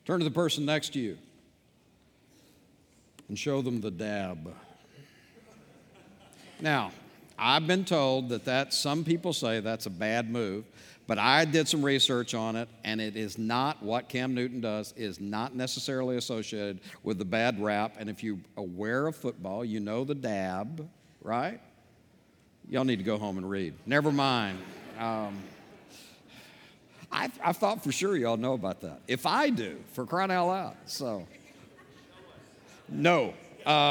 Turn to the person next to you and show them the dab. Now, I've been told that some people say that's a bad move, but I did some research on it, and it is not what Cam Newton does, is not necessarily associated with the bad rap. And if you're aware of football, you know the dab, right? Y'all need to go home and read. Never mind. I thought for sure y'all know about that. If I do, for crying out loud. So, no.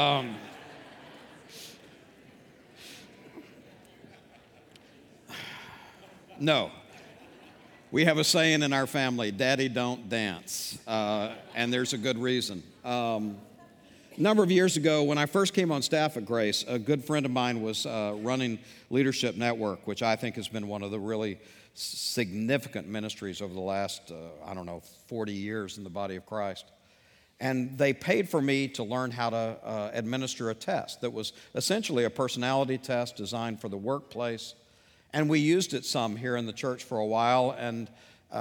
No. We have a saying in our family, Daddy don't dance, and there's a good reason. A number of years ago, when I first came on staff at Grace, a good friend of mine was running Leadership Network, which I think has been one of the really significant ministries over the last, 40 years in the body of Christ. And they paid for me to learn how to administer a test that was essentially a personality test designed for the workplace. And we used it some here in the church for a while, and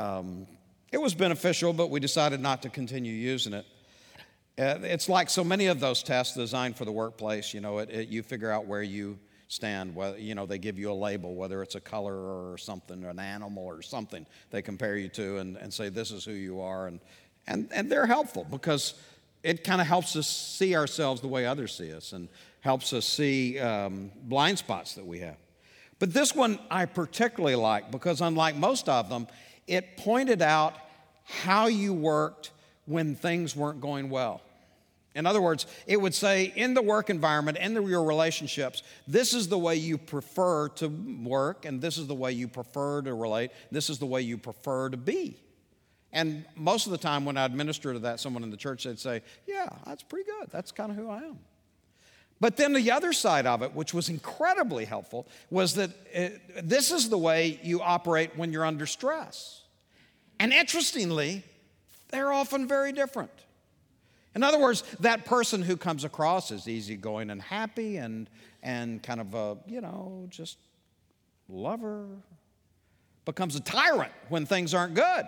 it was beneficial, but we decided not to continue using it. It's like so many of those tests designed for the workplace. You figure out where you stand. They give you a label, whether it's a color or something, or an animal or something they compare you to and say this is who you are. And they're helpful because it kind of helps us see ourselves the way others see us and helps us see blind spots that we have. But this one I particularly like because unlike most of them, it pointed out how you worked when things weren't going well. In other words, it would say in the work environment, in your relationships, this is the way you prefer to work, and this is the way you prefer to relate, this is the way you prefer to be. And most of the time when I'd minister to someone in the church, they'd say, yeah, that's pretty good. That's kind of who I am. But then the other side of it, which was incredibly helpful, was that this is the way you operate when you're under stress. And interestingly, they're often very different. In other words, that person who comes across as easygoing and happy and kind of a, just lover becomes a tyrant when things aren't good.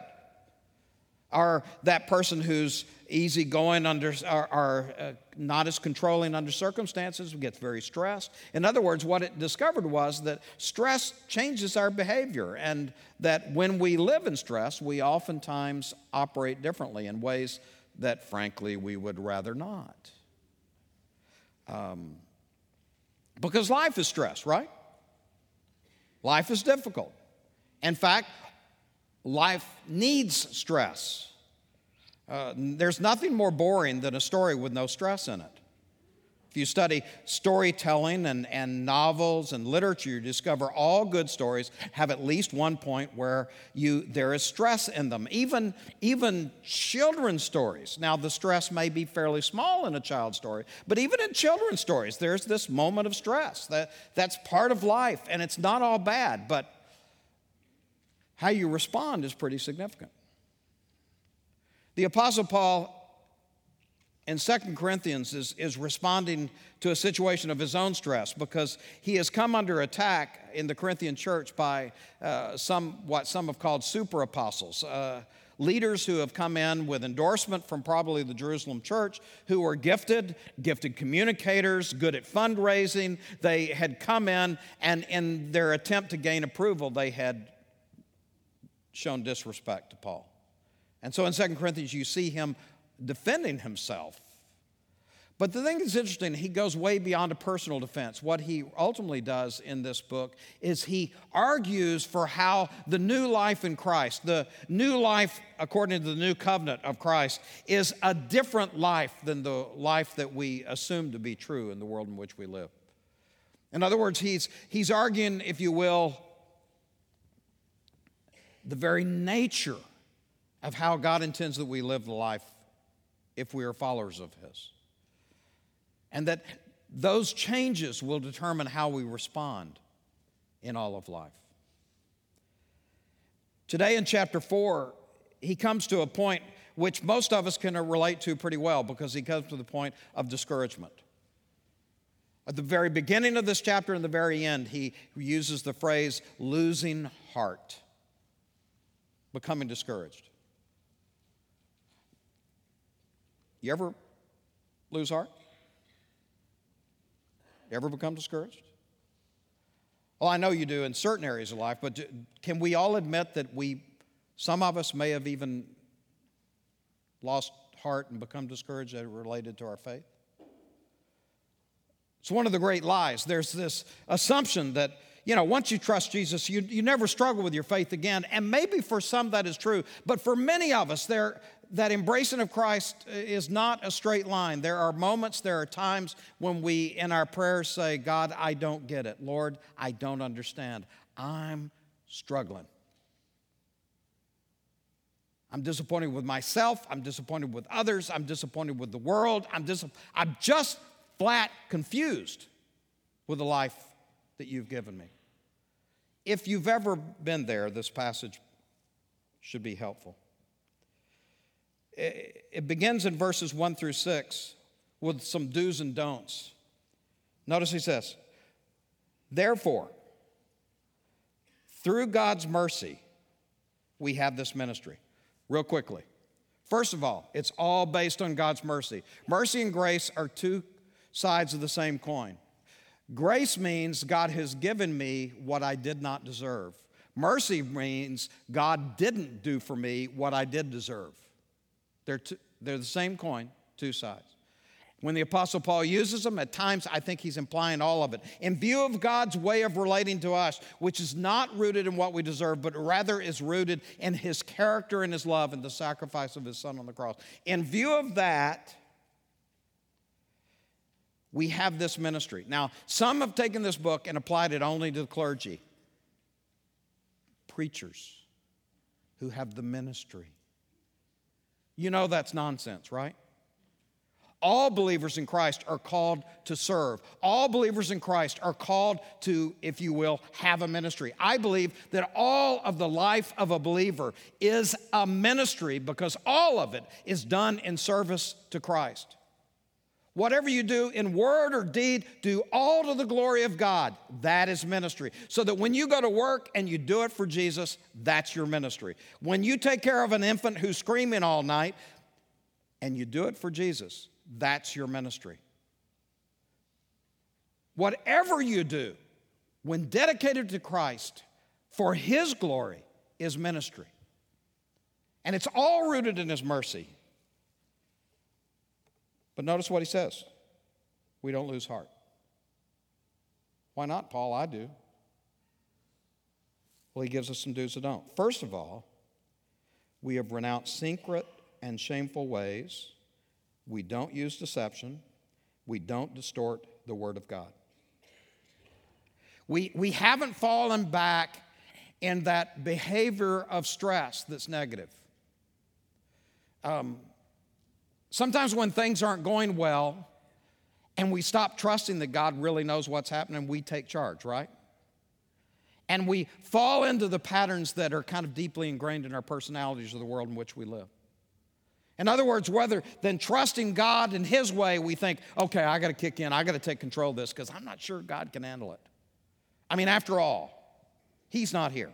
Or that person who's easygoing are not as controlling under circumstances, gets very stressed. In other words, what it discovered was that stress changes our behavior, and that when we live in stress, we oftentimes operate differently in ways that, frankly, we would rather not. Because life is stress, right? Life is difficult. In fact, life needs stress. There's nothing more boring than a story with no stress in it. If you study storytelling and novels and literature, you discover all good stories have at least one point where there is stress in them. Even children's stories. Now, the stress may be fairly small in a child's story, but even in children's stories, there's this moment of stress. That's part of life, and it's not all bad, but how you respond is pretty significant. The Apostle Paul in 2 Corinthians is responding to a situation of his own stress because he has come under attack in the Corinthian church by what some have called super apostles, leaders who have come in with endorsement from probably the Jerusalem church, who were gifted communicators, good at fundraising. They had come in, and in their attempt to gain approval, they had shown disrespect to Paul. And so in 2 Corinthians, you see him defending himself. But the thing that's interesting, he goes way beyond a personal defense. What he ultimately does in this book is he argues for how the new life in Christ, the new life according to the new covenant of Christ, is a different life than the life that we assume to be true in the world in which we live. In other words, he's arguing, if you will, the very nature of how God intends that we live the life if we are followers of His. And that those changes will determine how we respond in all of life. Today in chapter 4, he comes to a point which most of us can relate to pretty well because he comes to the point of discouragement. At the very beginning of this chapter and the very end, he uses the phrase losing heart, becoming discouraged. You ever lose heart? You ever become discouraged? Well, I know you do in certain areas of life, but can we all admit that some of us may have even lost heart and become discouraged as related to our faith? It's one of the great lies. There's this assumption that, once you trust Jesus, you never struggle with your faith again. And maybe for some that is true. But for many of us, that embracing of Christ is not a straight line. There are moments, there are times when we, in our prayers, say, God, I don't get it. Lord, I don't understand. I'm struggling. I'm disappointed with myself. I'm disappointed with others. I'm disappointed with the world. I'm just flat confused with the life that you've given me. If you've ever been there, this passage should be helpful. It begins in verses 1 through 6 with some do's and don'ts. Notice he says, therefore, through God's mercy, we have this ministry. Real quickly. First of all, it's all based on God's mercy. Mercy and grace are two sides of the same coin. Grace means God has given me what I did not deserve. Mercy means God didn't do for me what I did deserve. They're the same coin, two sides. When the Apostle Paul uses them, at times I think he's implying all of it. In view of God's way of relating to us, which is not rooted in what we deserve, but rather is rooted in his character and his love and the sacrifice of his Son on the cross. In view of that, we have this ministry. Now, some have taken this book and applied it only to the clergy. Preachers who have the ministry. You know that's nonsense, right? All believers in Christ are called to serve. All believers in Christ are called to, if you will, have a ministry. I believe that all of the life of a believer is a ministry because all of it is done in service to Christ. Whatever you do in word or deed, do all to the glory of God. That is ministry. So that when you go to work and you do it for Jesus, that's your ministry. When you take care of an infant who's screaming all night and you do it for Jesus, that's your ministry. Whatever you do, when dedicated to Christ for his glory, is ministry. And it's all rooted in his mercy. But notice what he says. We don't lose heart. Why not, Paul? I do. Well, he gives us some do's and don'ts. First of all, we have renounced secret and shameful ways. We don't use deception. We don't distort the word of God. We haven't fallen back in that behavior of stress that's negative. Sometimes when things aren't going well and we stop trusting that God really knows what's happening, we take charge, right? And we fall into the patterns that are kind of deeply ingrained in our personalities of the world in which we live. In other words, rather than trusting God in his way, we think, okay, I got to kick in. I got to take control of this because I'm not sure God can handle it. I mean, after all, he's not here.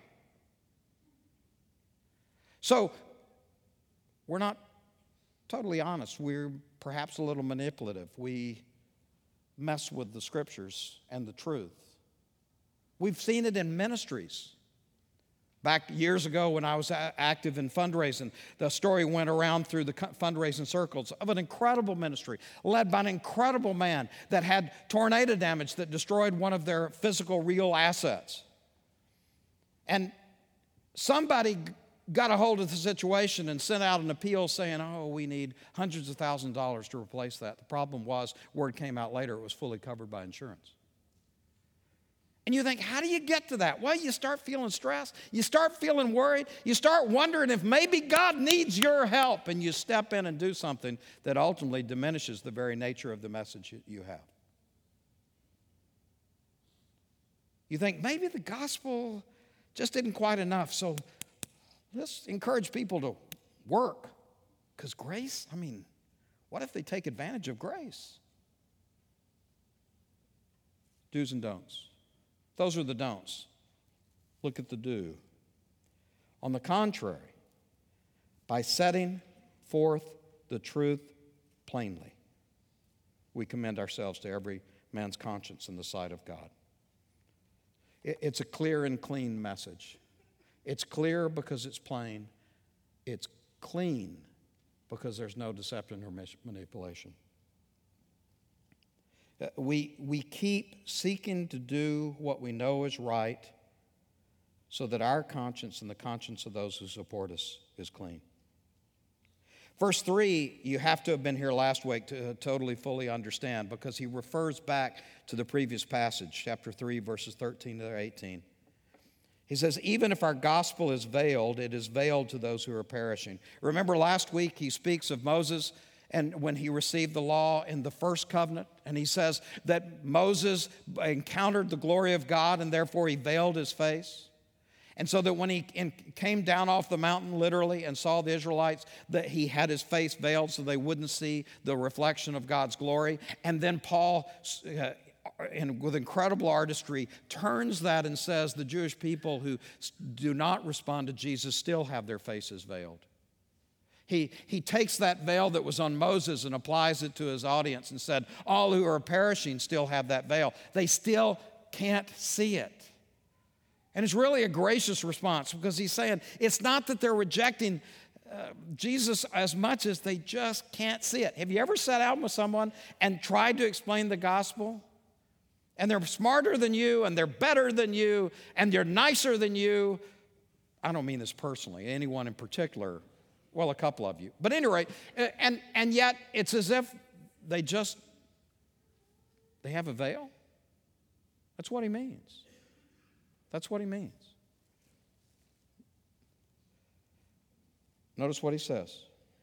So we're not totally honest. We're perhaps a little manipulative. We mess with the scriptures and the truth. We've seen it in ministries. Back years ago when I was active in fundraising, the story went around through the fundraising circles of an incredible ministry led by an incredible man that had tornado damage that destroyed one of their physical real assets. And somebody got a hold of the situation and sent out an appeal saying, we need hundreds of thousands of dollars to replace that. The problem was, word came out later, it was fully covered by insurance. And you think, how do you get to that? Well, you start feeling stressed. You start feeling worried. You start wondering if maybe God needs your help. And you step in and do something that ultimately diminishes the very nature of the message you have. You think, maybe the gospel just isn't quite enough. So let's encourage people to work. Because grace, what if they take advantage of grace? Do's and don'ts. Those are the don'ts. Look at the do. On the contrary, by setting forth the truth plainly, we commend ourselves to every man's conscience in the sight of God. It's a clear and clean message. It's clear because it's plain. It's clean because there's no deception or manipulation. We keep seeking to do what we know is right so that our conscience and the conscience of those who support us is clean. Verse 3, you have to have been here last week to totally, fully understand, because he refers back to the previous passage, chapter 3, verses 13 to 18. He says, even if our gospel is veiled, it is veiled to those who are perishing. Remember last week he speaks of Moses and when he received the law in the first covenant, and he says that Moses encountered the glory of God and therefore he veiled his face. And so that when he came down off the mountain, literally, and saw the Israelites, that he had his face veiled so they wouldn't see the reflection of God's glory. And then Paul, with incredible artistry, turns that and says the Jewish people who do not respond to Jesus still have their faces veiled. He takes that veil that was on Moses and applies it to his audience and said, all who are perishing still have that veil. They still can't see it. And it's really a gracious response, because he's saying it's not that they're rejecting Jesus as much as they just can't see it. Have you ever sat down with someone and tried to explain the gospel? And they're smarter than you, and they're better than you, and they're nicer than you. I don't mean this personally, anyone in particular. Well, a couple of you. But at any rate, and yet it's as if they have a veil. That's what he means. That's what he means. Notice what he says.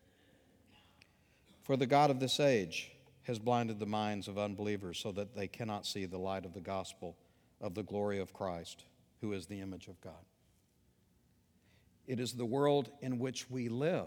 For the God of this age has blinded the minds of unbelievers so that they cannot see the light of the gospel of the glory of Christ, who is the image of God. It is the world in which we live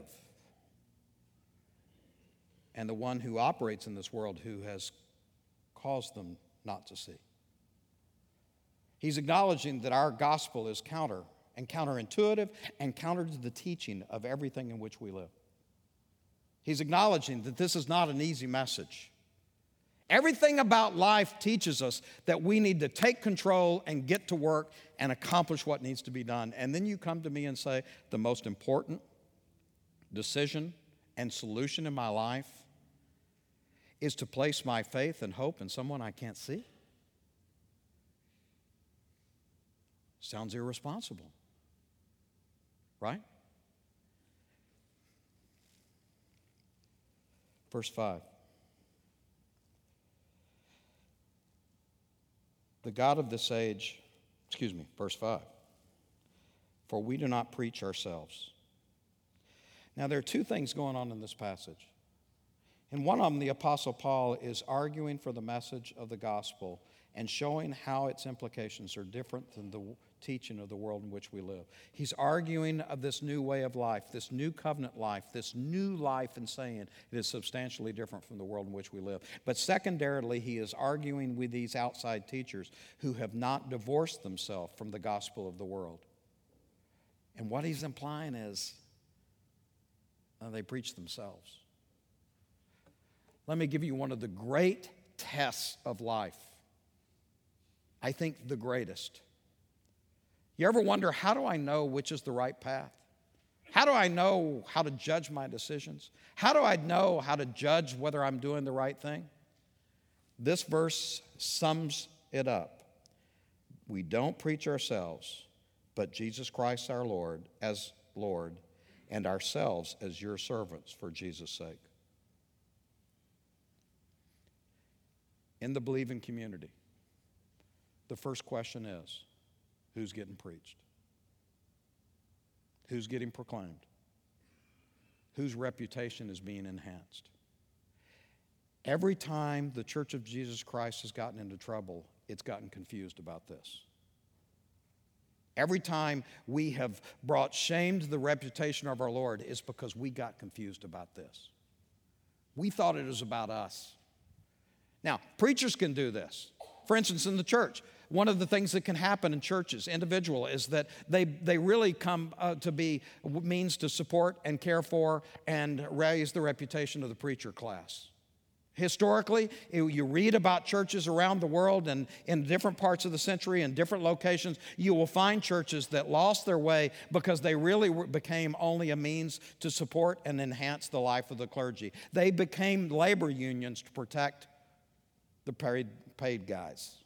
and the one who operates in this world who has caused them not to see. He's acknowledging that our gospel is counterintuitive and counter to the teaching of everything in which we live. He's acknowledging that this is not an easy message. Everything about life teaches us that we need to take control and get to work and accomplish what needs to be done. And then you come to me and say, the most important decision and solution in my life is to place my faith and hope in someone I can't see? Sounds irresponsible, right? Verse 5. The God of this age, verse 5. For we do not preach ourselves. Now, there are two things going on in this passage. In one of them, the Apostle Paul is arguing for the message of the gospel and showing how its implications are different than the teaching of the world in which we live. He's arguing of this new way of life, this new covenant life, this new life, and saying it is substantially different from the world in which we live. But secondarily, he is arguing with these outside teachers who have not divorced themselves from the gospel of the world. And what he's implying is they preach themselves. Let me give you one of the great tests of life. I think the greatest. You ever wonder, how do I know which is the right path? How do I know how to judge my decisions? How do I know how to judge whether I'm doing the right thing? This verse sums it up. We don't preach ourselves, but Jesus Christ our Lord as Lord, and ourselves as your servants for Jesus' sake. In the believing community, the first question is, who's getting preached? Who's getting proclaimed? Whose reputation is being enhanced? Every time the Church of Jesus Christ has gotten into trouble, it's gotten confused about this. Every time we have brought shame to the reputation of our Lord, it's because we got confused about this. We thought it was about us. Now, preachers can do this. For instance, in the church, one of the things that can happen in churches, individual, is that they really come to be means to support and care for and raise the reputation of the preacher class. Historically, you read about churches around the world and in different parts of the century and different locations, you will find churches that lost their way because they really became only a means to support and enhance the life of the clergy. They became labor unions to protect the paid guys.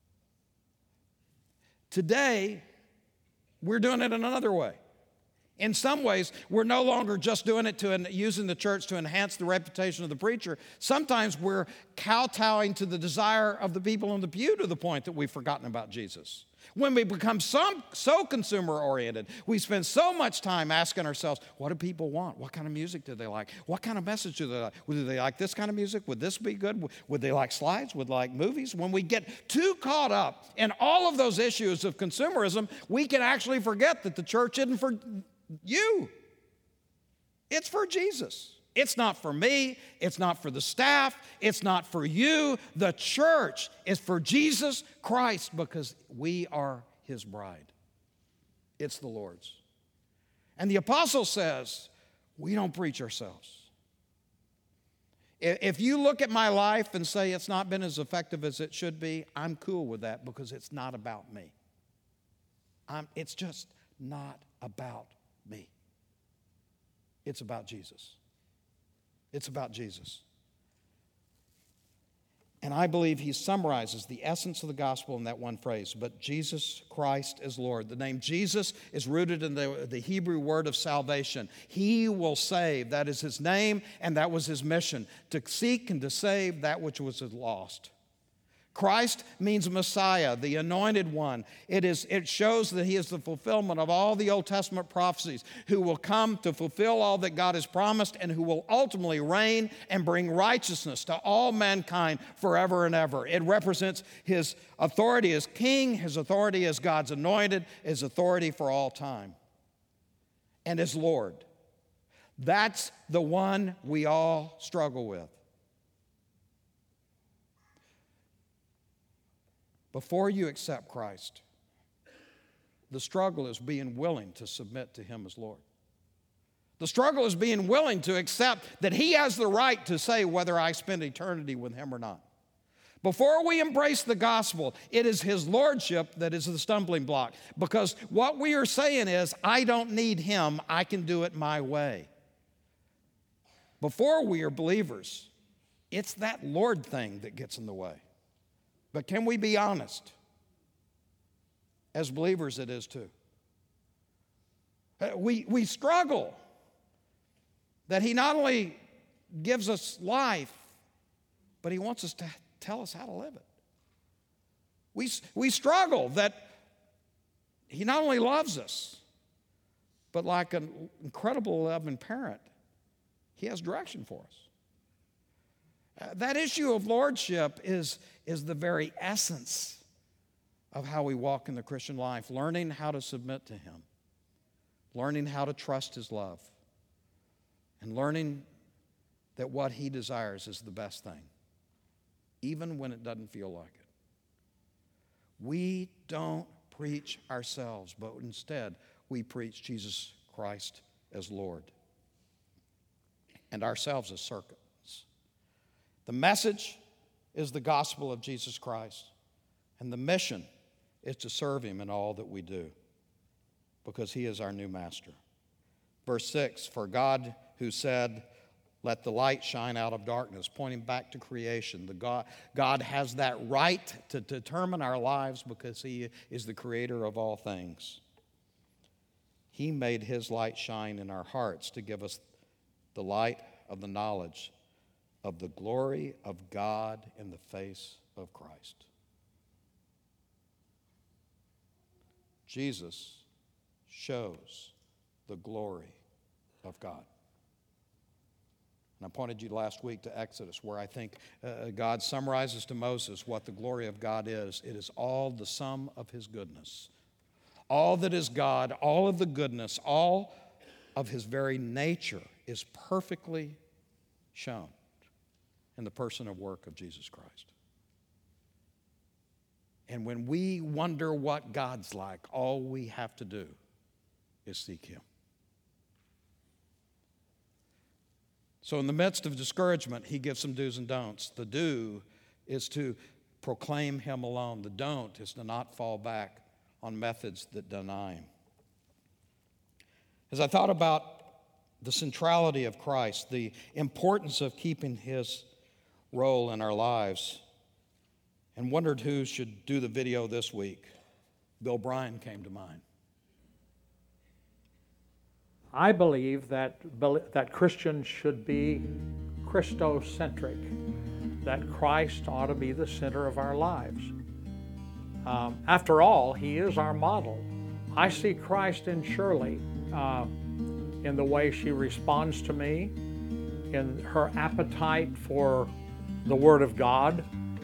Today, we're doing it in another way. In some ways, we're no longer just doing it using the church to enhance the reputation of the preacher. Sometimes we're kowtowing to the desire of the people in the pew to the point that we've forgotten about Jesus. When we become so consumer-oriented, we spend so much time asking ourselves, what do people want? What kind of music do they like? What kind of message do they like? Do they like this kind of music? Would this be good? Would they like slides? Would they like movies? When we get too caught up in all of those issues of consumerism, we can actually forget that the church isn't for you. It's for Jesus. It's not for me. It's not for the staff. It's not for you. The church is for Jesus Christ because we are his bride. It's the Lord's. And the apostle says, we don't preach ourselves. If you look at my life and say it's not been as effective as it should be, I'm cool with that because it's not about me. It's just not about me. It's about Jesus. It's about Jesus. And I believe he summarizes the essence of the gospel in that one phrase, but Jesus Christ is Lord. The name Jesus is rooted in the Hebrew word of salvation. He will save. That is his name, and that was his mission, to seek and to save that which was lost. Christ means Messiah, the anointed one. It shows that he is the fulfillment of all the Old Testament prophecies, who will come to fulfill all that God has promised and who will ultimately reign and bring righteousness to all mankind forever and ever. It represents his authority as king, his authority as God's anointed, his authority for all time, and as Lord. That's the one we all struggle with. Before you accept Christ, the struggle is being willing to submit to him as Lord. The struggle is being willing to accept that he has the right to say whether I spend eternity with him or not. Before we embrace the gospel, it is his lordship that is the stumbling block. Because what we are saying is, I don't need him, I can do it my way. Before we are believers, it's that Lord thing that gets in the way. But can we be honest? As believers, it is too. We struggle that he not only gives us life, but he wants us to tell us how to live it. We struggle that he not only loves us, but like an incredible loving parent, he has direction for us. That issue of lordship is the very essence of how we walk in the Christian life, learning how to submit to him, learning how to trust his love, and learning that what he desires is the best thing, even when it doesn't feel like it. We don't preach ourselves, but instead we preach Jesus Christ as Lord and ourselves as servants. The message is the gospel of Jesus Christ, and the mission is to serve him in all that we do, because he is our new master. Verse 6, for God who said, let the light shine out of darkness, pointing back to creation. God has that right to determine our lives because he is the creator of all things. He made his light shine in our hearts to give us the light of the knowledge of the glory of God in the face of Christ. Jesus shows the glory of God. And I pointed you last week to Exodus, where I think God summarizes to Moses what the glory of God is. It is all the sum of his goodness. All that is God, all of the goodness, all of his very nature is perfectly shown in the person and work of Jesus Christ. And when we wonder what God's like, all we have to do is seek Him. So in the midst of discouragement, He gives some do's and don'ts. The do is to proclaim Him alone. The don't is to not fall back on methods that deny Him. As I thought about the centrality of Christ, the importance of keeping His role in our lives, and wondered who should do the video this week, Bill Bryan came to mind. I believe that Christians should be Christocentric, that Christ ought to be the center of our lives. After all, He is our model. I see Christ in Shirley, in the way she responds to me, in her appetite for the Word of God,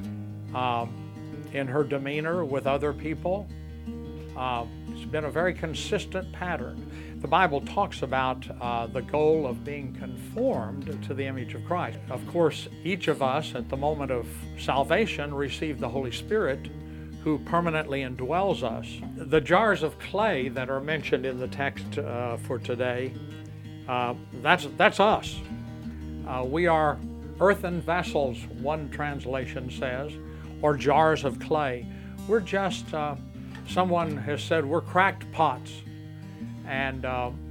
in her demeanor with other people. It's been a very consistent pattern. The Bible talks about the goal of being conformed to the image of Christ. Of course, each of us at the moment of salvation receive the Holy Spirit, who permanently indwells us. The jars of clay that are mentioned in the text for today, that's us. We are earthen vessels, one translation says, or jars of clay. We're just, someone has said, we're cracked pots. And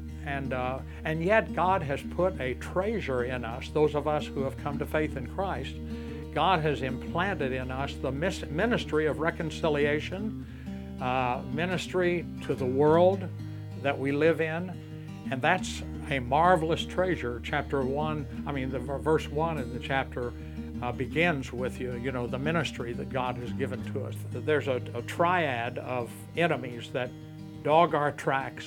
yet God has put a treasure in us, those of us who have come to faith in Christ. God has implanted in us the ministry of reconciliation, ministry to the world that we live in, and that's a marvelous treasure. Verse 1 in the chapter begins with the ministry that God has given to us. There's a triad of enemies that dog our tracks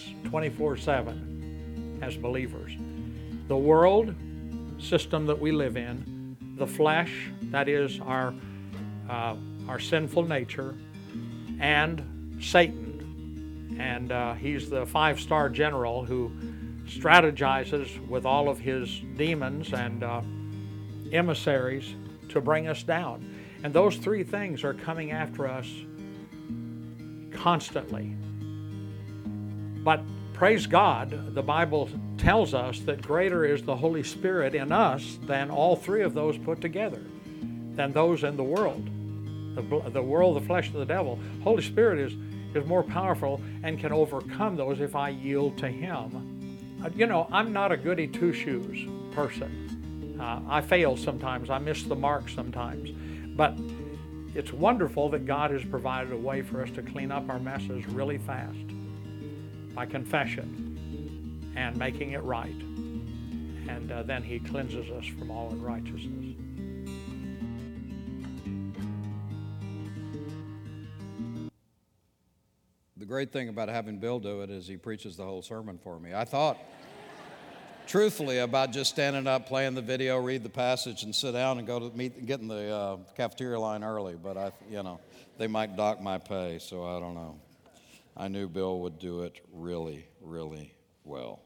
24/7 as believers. The world system that we live in, the flesh, that is our sinful nature, and Satan. And he's the 5-star general who strategizes with all of his demons and emissaries to bring us down. And those three things are coming after us constantly. But praise God, the Bible tells us that greater is the Holy Spirit in us than all three of those put together, than those in the world. The world, the flesh, and the devil. Holy Spirit is more powerful and can overcome those if I yield to Him. I'm not a goody two-shoes person. I fail sometimes. I miss the mark sometimes. But it's wonderful that God has provided a way for us to clean up our messes really fast by confession and making it right. And then He cleanses us from all unrighteousness. The great thing about having Bill do it is he preaches the whole sermon for me. I thought, truthfully, about just standing up, playing the video, read the passage, and sit down and go to get in the cafeteria line early. But they might dock my pay, so I don't know. I knew Bill would do it really, really well.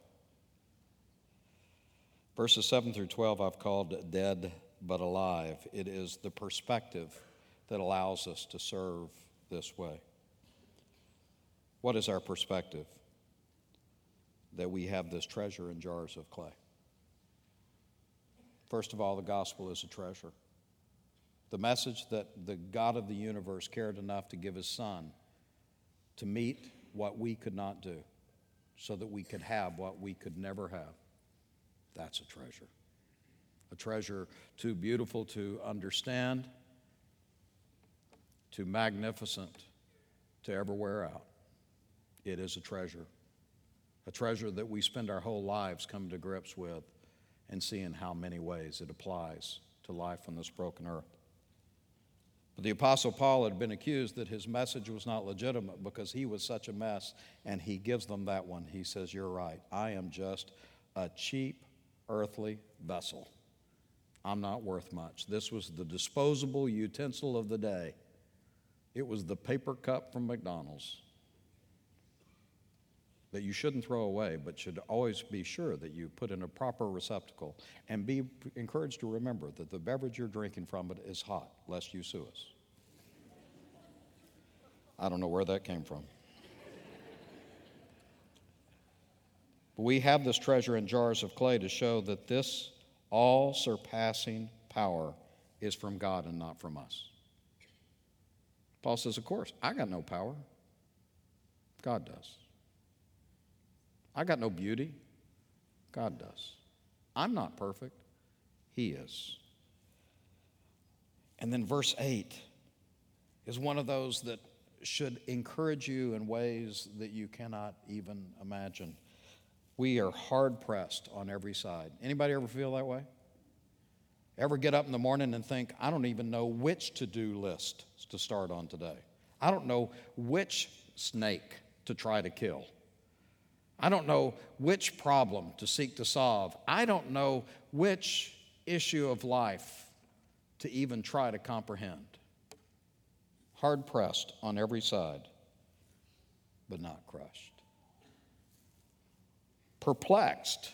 Verses 7 through 12 I've called dead but alive. It is the perspective that allows us to serve this way. What is our perspective? That we have this treasure in jars of clay. First of all, the gospel is a treasure. The message that the God of the universe cared enough to give His Son to meet what we could not do so that we could have what we could never have. That's a treasure. A treasure too beautiful to understand, too magnificent to ever wear out. It is a treasure that we spend our whole lives coming to grips with and seeing how many ways it applies to life on this broken earth. But the Apostle Paul had been accused that his message was not legitimate because he was such a mess, and he gives them that one. He says, "You're right. I am just a cheap earthly vessel. I'm not worth much." This was the disposable utensil of the day. It was the paper cup from McDonald's that you shouldn't throw away, but should always be sure that you put in a proper receptacle, and be encouraged to remember that the beverage you're drinking from it is hot, lest you sue us. I don't know where that came from. But we have this treasure in jars of clay to show that this all-surpassing power is from God and not from us. Paul says, of course, I got no power. God does. I got no beauty. God does. I'm not perfect. He is. And then verse 8 is one of those that should encourage you in ways that you cannot even imagine. We are hard-pressed on every side. Anybody ever feel that way? Ever get up in the morning and think, I don't even know which to-do list to start on today. I don't know which snake to try to kill. I don't know which problem to seek to solve. I don't know which issue of life to even try to comprehend. Hard-pressed on every side, but not crushed. Perplexed.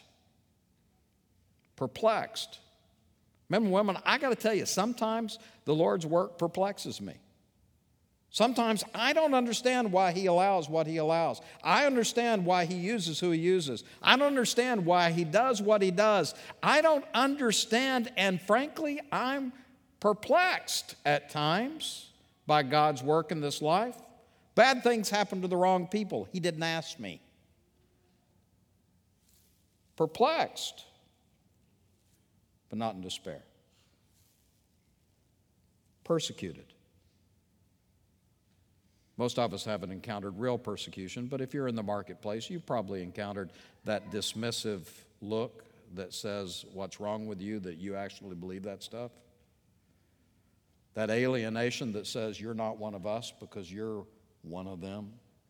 Men and women, I got to tell you, sometimes the Lord's work perplexes me. Sometimes I don't understand why He allows what He allows. I understand why He uses who He uses. I don't understand why He does what He does. I don't understand, and frankly, I'm perplexed at times by God's work in this life. Bad things happen to the wrong people. He didn't ask me. Perplexed, but not in despair. Persecuted. Most of us haven't encountered real persecution, but if you're in the marketplace, you've probably encountered that dismissive look that says, what's wrong with you, that you actually believe that stuff? That alienation that says you're not one of us because you're one of them?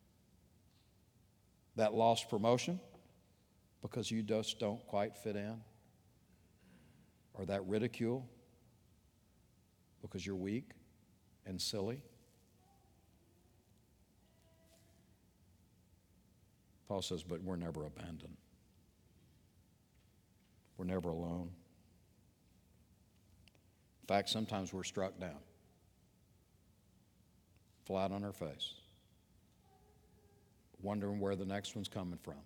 That lost promotion because you just don't quite fit in? Or that ridicule because you're weak and silly? Paul says, but we're never abandoned. We're never alone. In fact, sometimes we're struck down, flat on our face, wondering where the next one's coming from.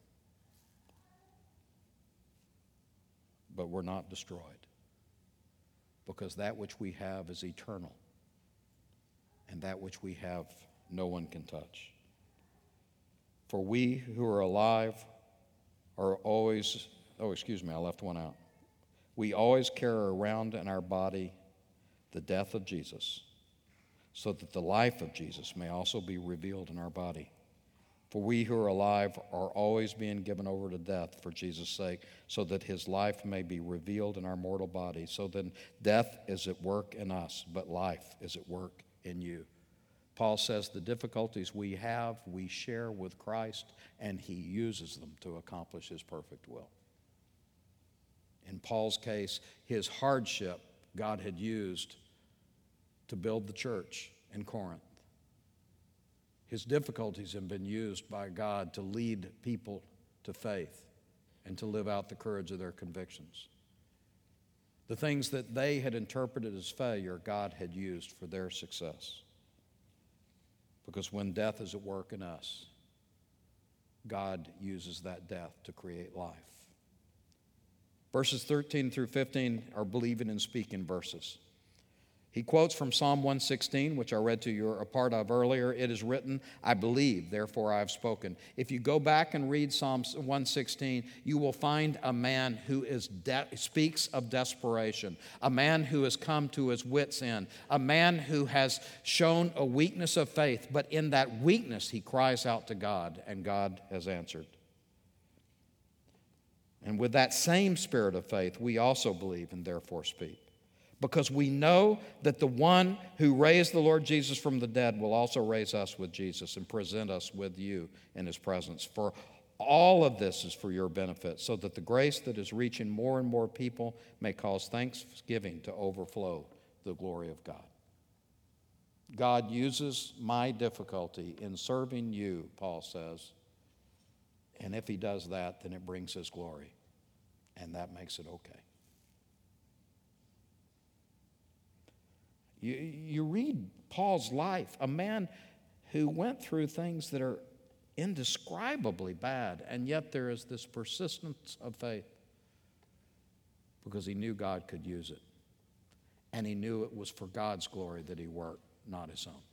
But we're not destroyed, because that which we have is eternal, and that which we have no one can touch. For we who are alive are always, I left one out. We always carry around in our body the death of Jesus, so that the life of Jesus may also be revealed in our body. For we who are alive are always being given over to death for Jesus' sake, so that His life may be revealed in our mortal body. So then death is at work in us, but life is at work in you. Paul says the difficulties we have, we share with Christ, and He uses them to accomplish His perfect will. In Paul's case, his hardship God had used to build the church in Corinth. His difficulties have been used by God to lead people to faith and to live out the courage of their convictions. The things that they had interpreted as failure, God had used for their success. Because when death is at work in us, God uses that death to create life. Verses 13 through 15 are believing and speaking verses. He quotes from Psalm 116, which I read to you a part of earlier. It is written, I believe, therefore I have spoken. If you go back and read Psalm 116, you will find a man who speaks of desperation, a man who has come to his wits' end, a man who has shown a weakness of faith, but in that weakness he cries out to God, and God has answered. And with that same spirit of faith, we also believe and therefore speak. Because we know that the one who raised the Lord Jesus from the dead will also raise us with Jesus and present us with you in His presence. For all of this is for your benefit, so that the grace that is reaching more and more people may cause thanksgiving to overflow the glory of God. God uses my difficulty in serving you, Paul says, and if He does that, then it brings His glory, and that makes it okay. You read Paul's life, a man who went through things that are indescribably bad, and yet there is this persistence of faith because he knew God could use it. And he knew it was for God's glory that he worked, not his own.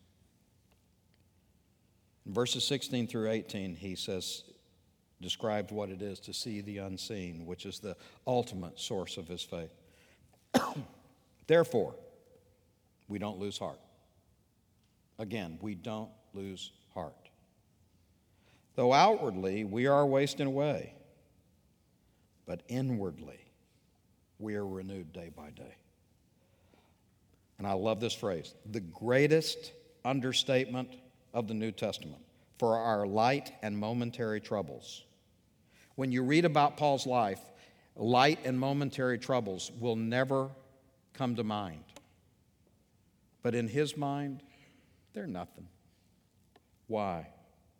In verses 16 through 18, he says, described what it is to see the unseen, which is the ultimate source of his faith. Therefore, we don't lose heart. Again, we don't lose heart. Though outwardly we are wasting away, but inwardly we are renewed day by day. And I love this phrase, the greatest understatement of the New Testament for our light and momentary troubles. When you read about Paul's life, light and momentary troubles will never come to mind. But in his mind, they're nothing. Why?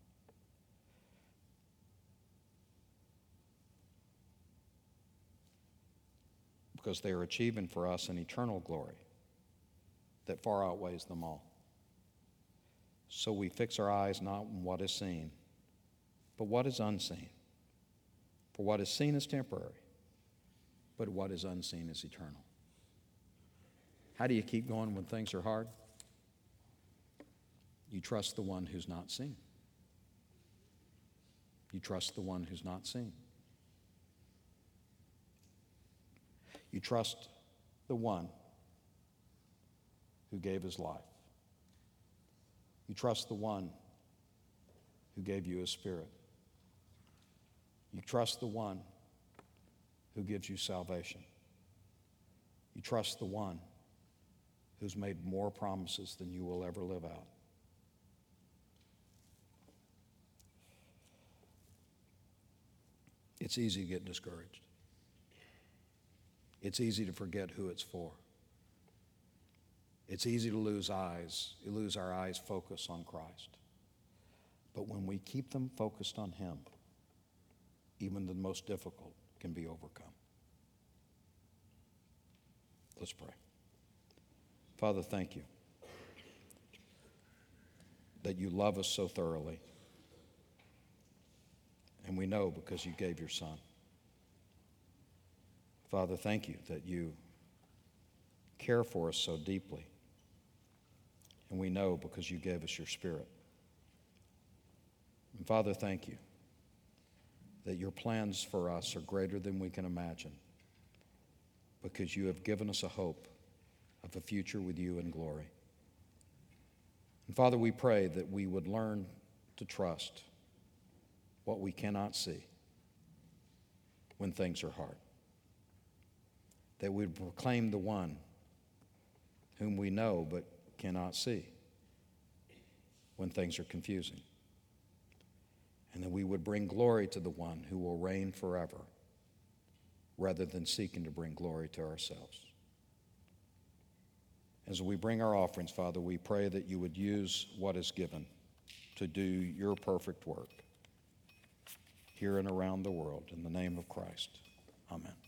Because they are achieving for us an eternal glory that far outweighs them all. So we fix our eyes not on what is seen, but what is unseen. For what is seen is temporary, but what is unseen is eternal. How do you keep going when things are hard? You trust the one who's not seen. You trust the one who's not seen. You trust the one who gave his life. You trust the one who gave you his Spirit. You trust the one who gives you salvation. You trust the one who's made more promises than you will ever live out. It's easy to get discouraged. It's easy to forget who it's for. It's easy to lose our eyes focus on Christ. But when we keep them focused on him, even the most difficult can be overcome. Let's pray. Father, thank you that you love us so thoroughly. And we know because you gave your Son. Father, thank you that you care for us so deeply. And we know because you gave us your Spirit. And Father, thank you that your plans for us are greater than we can imagine because you have given us a hope of a future with you in glory. And Father, we pray that we would learn to trust what we cannot see when things are hard. That we would proclaim the one whom we know but cannot see when things are confusing. And that we would bring glory to the one who will reign forever rather than seeking to bring glory to ourselves. As we bring our offerings, Father, we pray that you would use what is given to do your perfect work here and around the world. In the name of Christ, amen.